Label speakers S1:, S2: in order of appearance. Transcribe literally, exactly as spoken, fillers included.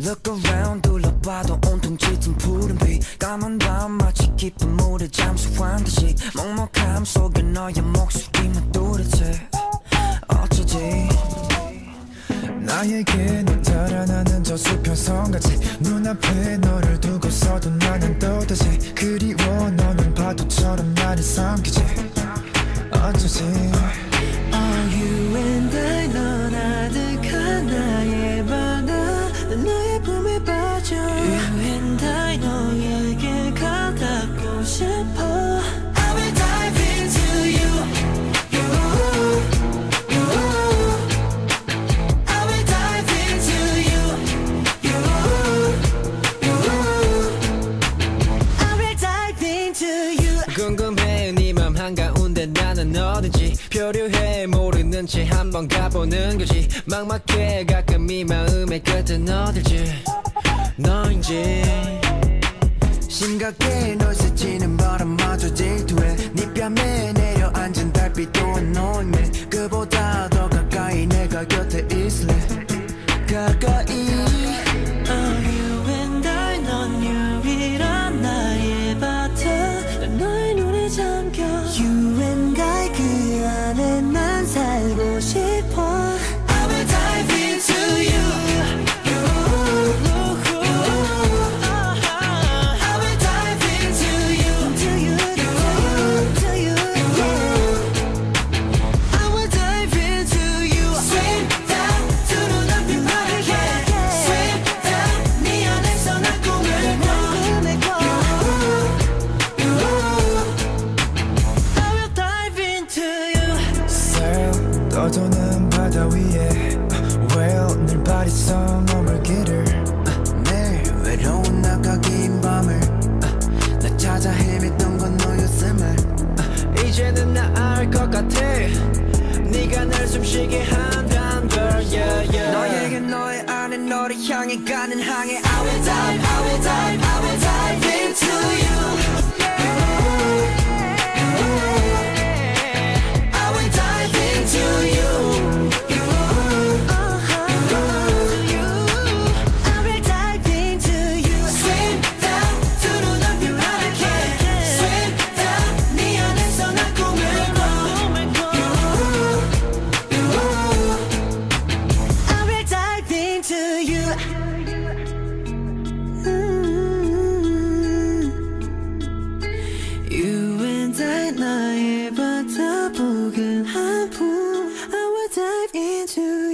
S1: Look around 둘러봐도 온통 짙은 푸른 빛 까만 밤 마치 깊은 물에 잠수한 듯이 먹먹함 속에 너의 목소리만 뚜렷해 어쩌지
S2: 나에게는 달아나는 저 수평선같이 눈앞에 너를 두고서도 나는 또다시 그리워 너는 파도처럼 나를 삼키지 어쩌지
S1: Oh you and I 넌 아득한 나의 바다 난 너의 품에 빠져 You and I 너에게 가닿고 싶어 I will dive into you You You I will dive into you You You I will dive into you
S3: 궁금해 네 맘 한가운데 나는 어딘지 표류해 모르는 채 한번 가보는 거지 막막해 가끔 이 마음의 끝은 어딜지 너인지
S1: 심각해 널 스치는 바람마저 질투해 네 뺨에 내려앉은 달빛도 너임해 그보다 더 가까이 내가 곁에 있을래 가까이 Oh you and I 넌 유일한 나의 바다 난 너의 눈에 잠겨 You and I 그 안에만 살고 싶어 I will dive into you You I will dive into you Do you Do you I will dive into you Swim down 두 눈앞이 파랗게 Swim down 네 안에서 난 꿈을 꿔 You I will dive into you
S2: Sail 떠도는 바다 위에 Whale 늘 발있어 머물기를
S1: 매일 외로운 나가 긴 밤을 나 찾아 헤맸던 건 너였음을
S3: 이제는 나 알 것 같아 네가 날 숨쉬게 한단 걸 yeah, yeah.
S1: 너에게 너의 안에 너를 향해 가는 항해 I will dive, I will dive, I will dive into you I will dive into you I will dive into you Swim down 두 눈앞이 파랗게 Swim down 네 안에서 난 꿈을 꿔 I will dive into you You and I 나의 바다 보근 한 품 I will dive into you